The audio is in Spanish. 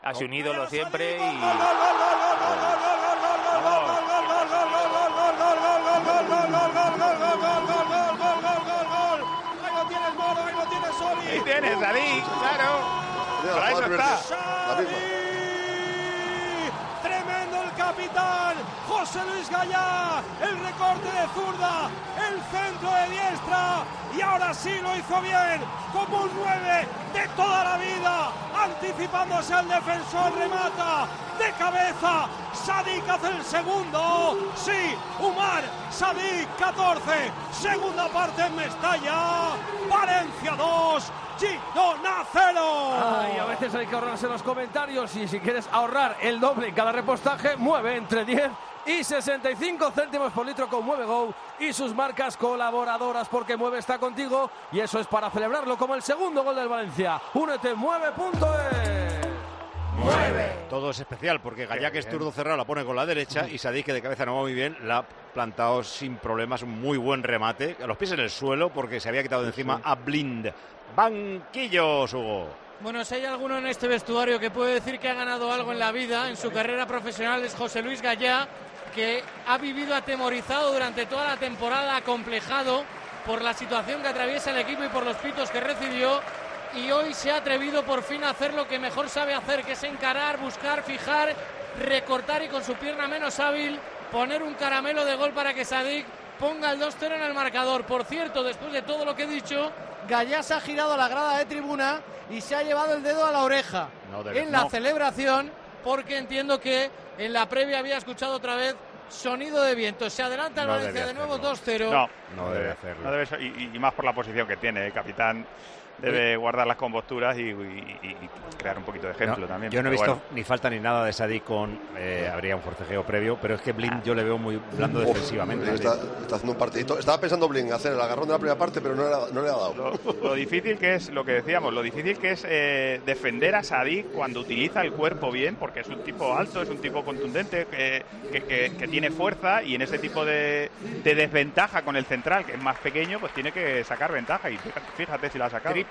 Ha sido un ídolo siempre y... Ahí tienes, Sadik, claro. Para eso está. Tremendo el capitán José Luis Gallá, el recorte de zurda, el centro de diestra, y ahora sí lo hizo bien, como un 9 de toda la vida, anticipándose al defensor, remata de cabeza, Sadik hace el segundo, sí, Umar Sadik 14, segunda parte en Mestalla, Valencia 2, Girona 0. Ay, a veces hay que ahorrarse los comentarios, y si quieres ahorrar el doble en cada repostaje, mueve entre 10 y 65 céntimos por litro con Mueve Go y sus marcas colaboradoras, porque Mueve está contigo, y eso es para celebrarlo como el segundo gol del Valencia. Únete, mueve.es. ¡Mueve! Todo es especial porque Gallá, que es zurdo cerrado, la pone con la derecha, y Sadik, que de cabeza no va muy bien, la ha plantado sin problemas, un muy buen remate, a los pies en el suelo porque se había quitado de encima a Blind. Banquillos, Hugo. Bueno, si hay alguno en este vestuario que puede decir que ha ganado algo en la vida, en su carrera profesional, es José Luis Gallá, que ha vivido atemorizado durante toda la temporada, acomplejado por la situación que atraviesa el equipo y por los pitos que recibió, y hoy se ha atrevido por fin a hacer lo que mejor sabe hacer, que es encarar, buscar, fijar, recortar y con su pierna menos hábil poner un caramelo de gol para que Sadik ponga el 2-0 en el marcador. Por cierto, después de todo lo que he dicho, Gallá se ha girado a la grada de tribuna y se ha llevado el dedo a la oreja en la celebración, porque entiendo que en la previa había escuchado otra vez sonido de viento. Se adelanta el Valencia de nuevo 2-0. No debe hacerlo. No debe, y más por la posición que tiene, capitán. Debe guardar las composturas y crear un poquito de ejemplo también. Yo no he visto ni falta ni nada de Sadik con... habría un forcejeo previo, pero es que Blind yo le veo muy blando defensivamente. Está haciendo un partidito. Estaba pensando Blind hacer el agarrón de la primera parte, pero no le ha dado. Lo difícil que es, lo que decíamos, lo difícil que es defender a Sadik cuando utiliza el cuerpo bien, porque es un tipo alto, es un tipo contundente, que tiene fuerza, y en ese tipo de desventaja con el central, que es más pequeño, pues tiene que sacar ventaja, y fíjate si la ha sacado.